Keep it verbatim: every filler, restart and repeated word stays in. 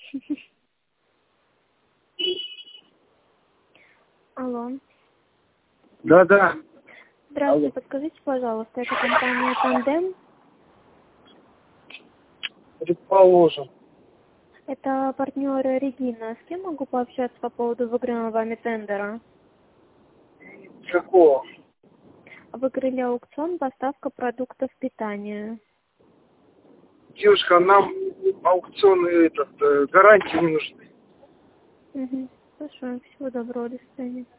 Алло. Да, да. Здравствуйте, Алло. подскажите, пожалуйста, это компания «Тандем». Предположим. Это партнер Регина. С кем могу пообщаться по поводу выигранного вами тендера? Какого? Выиграли аукцион «Поставка продуктов питания». Девушка, нам аукционы этот, э, гарантии не нужны. Угу. Хорошо, всего доброго, до свидания.